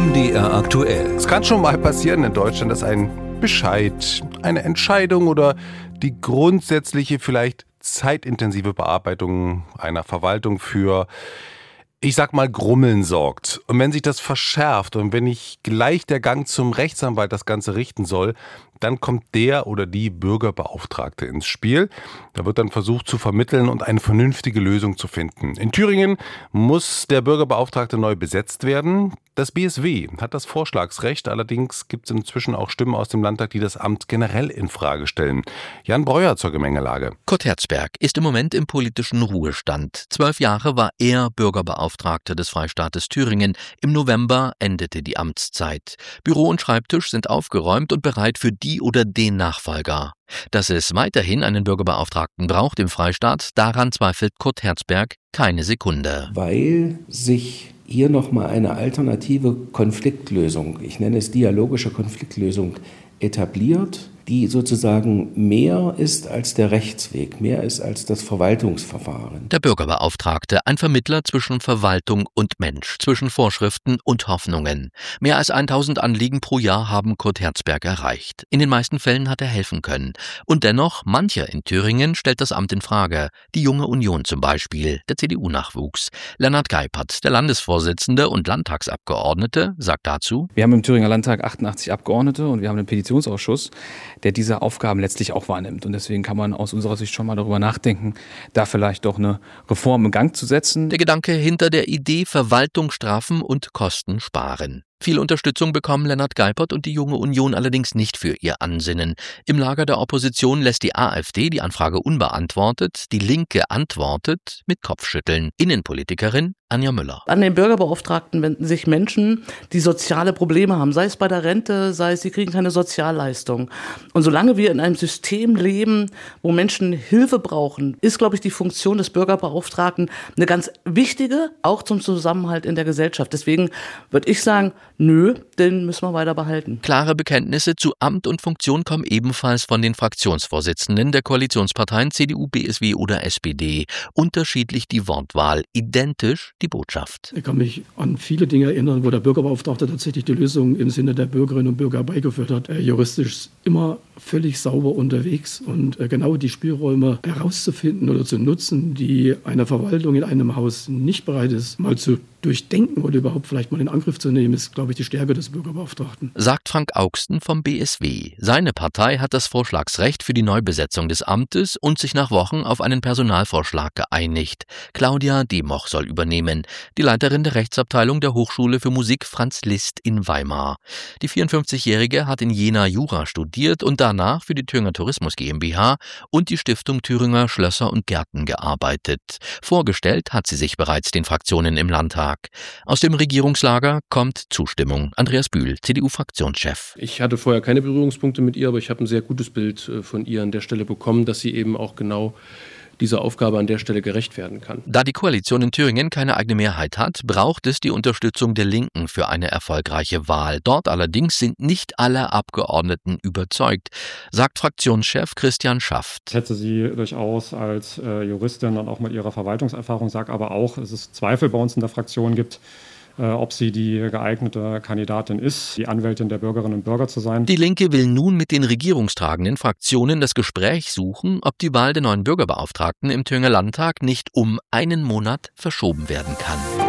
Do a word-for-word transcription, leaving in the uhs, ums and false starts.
M D R aktuell. Es kann schon mal passieren in Deutschland, dass ein Bescheid, eine Entscheidung oder die grundsätzliche, vielleicht zeitintensive Bearbeitung einer Verwaltung für, ich sag mal, Grummeln sorgt. Und wenn sich das verschärft und wenn nicht gleich der Gang zum Rechtsanwalt das Ganze richten soll, dann kommt der oder die Bürgerbeauftragte ins Spiel. Da wird dann versucht zu vermitteln und eine vernünftige Lösung zu finden. In Thüringen muss der Bürgerbeauftragte neu besetzt werden. Das B S W hat das Vorschlagsrecht. Allerdings gibt es inzwischen auch Stimmen aus dem Landtag, die das Amt generell in Frage stellen. Jan Breuer zur Gemengelage. Kurt Herzberg ist im Moment im politischen Ruhestand. Zwölf Jahre war er Bürgerbeauftragter des Freistaates Thüringen. Im November endete die Amtszeit. Büro und Schreibtisch sind aufgeräumt und bereit für die oder den Nachfolger. Dass es weiterhin einen Bürgerbeauftragten braucht im Freistaat, daran zweifelt Kurt Herzberg keine Sekunde. Weil sich hier nochmal eine alternative Konfliktlösung, ich nenne es dialogische Konfliktlösung, etabliert, die sozusagen mehr ist als der Rechtsweg, mehr ist als das Verwaltungsverfahren. Der Bürgerbeauftragte, ein Vermittler zwischen Verwaltung und Mensch, zwischen Vorschriften und Hoffnungen. Mehr als tausend Anliegen pro Jahr haben Kurt Herzberg erreicht. In den meisten Fällen hat er helfen können. Und dennoch, mancher in Thüringen stellt das Amt in Frage. Die Junge Union zum Beispiel, der C D U-Nachwuchs. Lennart Geipert, der Landesvorsitzende und Landtagsabgeordnete, sagt dazu: Wir haben im Thüringer Landtag achtundachtzig Abgeordnete und wir haben einen Petitionsausschuss, der diese Aufgaben letztlich auch wahrnimmt. Und deswegen kann man aus unserer Sicht schon mal darüber nachdenken, da vielleicht doch eine Reform in Gang zu setzen. Der Gedanke hinter der Idee: Verwaltung straffen und Kosten sparen. Viel Unterstützung bekommen Lennart Geipert und die Junge Union allerdings nicht für ihr Ansinnen. Im Lager der Opposition lässt die AfD die Anfrage unbeantwortet, die Linke antwortet mit Kopfschütteln. Innenpolitikerin Anja Müller. An den Bürgerbeauftragten wenden sich Menschen, die soziale Probleme haben, sei es bei der Rente, sei es, sie kriegen keine Sozialleistung. Und solange wir in einem System leben, wo Menschen Hilfe brauchen, ist, glaube ich, die Funktion des Bürgerbeauftragten eine ganz wichtige, auch zum Zusammenhalt in der Gesellschaft. Deswegen würde ich sagen, nö, den müssen wir weiter behalten. Klare Bekenntnisse zu Amt und Funktion kommen ebenfalls von den Fraktionsvorsitzenden der Koalitionsparteien C D U, B S W oder S P D. Unterschiedlich die Wortwahl, identisch die Botschaft. Ich kann mich an viele Dinge erinnern, wo der Bürgerbeauftragte tatsächlich die Lösung im Sinne der Bürgerinnen und Bürger herbeigeführt hat. Äh, juristisch immer völlig sauber unterwegs und äh, genau die Spielräume herauszufinden oder zu nutzen, die eine Verwaltung in einem Haus nicht bereit ist, mal zu durchdenken oder überhaupt vielleicht mal in Angriff zu nehmen, ist, glaube ich, die Stärke des Bürgerbeauftragten. Sagt Frank Augsten vom B S W. Seine Partei hat das Vorschlagsrecht für die Neubesetzung des Amtes und sich nach Wochen auf einen Personalvorschlag geeinigt. Claudia Democh soll übernehmen, die Leiterin der Rechtsabteilung der Hochschule für Musik Franz Liszt in Weimar. Die vierundfünfzigjährige hat in Jena Jura studiert und danach für die Thüringer Tourismus GmbH und die Stiftung Thüringer Schlösser und Gärten gearbeitet. Vorgestellt hat sie sich bereits den Fraktionen im Landtag. Aus dem Regierungslager kommt Zustimmung. Andreas Bühl, C D U-Fraktionschef. Ich hatte vorher keine Berührungspunkte mit ihr, aber ich habe ein sehr gutes Bild von ihr an der Stelle bekommen, dass sie eben auch genau dieser Aufgabe an der Stelle gerecht werden kann. Da die Koalition in Thüringen keine eigene Mehrheit hat, braucht es die Unterstützung der Linken für eine erfolgreiche Wahl. Dort allerdings sind nicht alle Abgeordneten überzeugt, sagt Fraktionschef Christian Schaft. Ich schätze sie durchaus als äh, Juristin und auch mit ihrer Verwaltungserfahrung, sage aber auch, dass es Zweifel bei uns in der Fraktion gibt, ob sie die geeignete Kandidatin ist, die Anwältin der Bürgerinnen und Bürger zu sein. Die Linke will nun mit den regierungstragenden Fraktionen das Gespräch suchen, ob die Wahl der neuen Bürgerbeauftragten im Thüringer Landtag nicht um einen Monat verschoben werden kann.